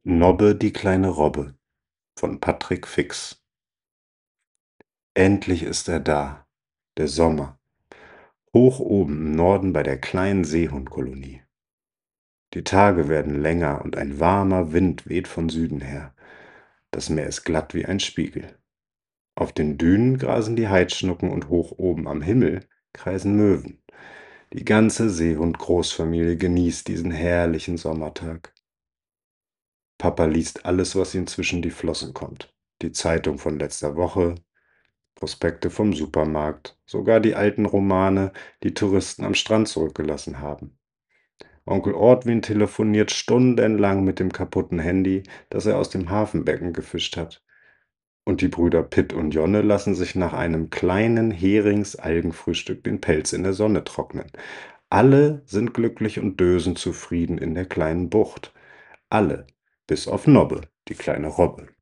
Nobbe, die kleine Robbe von Patrick Fix. Endlich ist er da, der Sommer, hoch oben im Norden bei der kleinen Seehundkolonie. Die Tage werden länger und ein warmer Wind weht von Süden her. Das Meer ist glatt wie ein Spiegel. Auf den Dünen grasen die Heidschnucken und hoch oben am Himmel kreisen Möwen. Die ganze Seehund-Großfamilie genießt diesen herrlichen Sommertag. Papa liest alles, was ihm zwischen die Flossen kommt. Die Zeitung von letzter Woche, Prospekte vom Supermarkt, sogar die alten Romane, die Touristen am Strand zurückgelassen haben. Onkel Ortwin telefoniert stundenlang mit dem kaputten Handy, das er aus dem Hafenbecken gefischt hat. Und die Brüder Pitt und Jonne lassen sich nach einem kleinen Herings-Algenfrühstück den Pelz in der Sonne trocknen. Alle sind glücklich und dösen zufrieden in der kleinen Bucht. Alle, bis auf Nobbe, die kleine Robbe.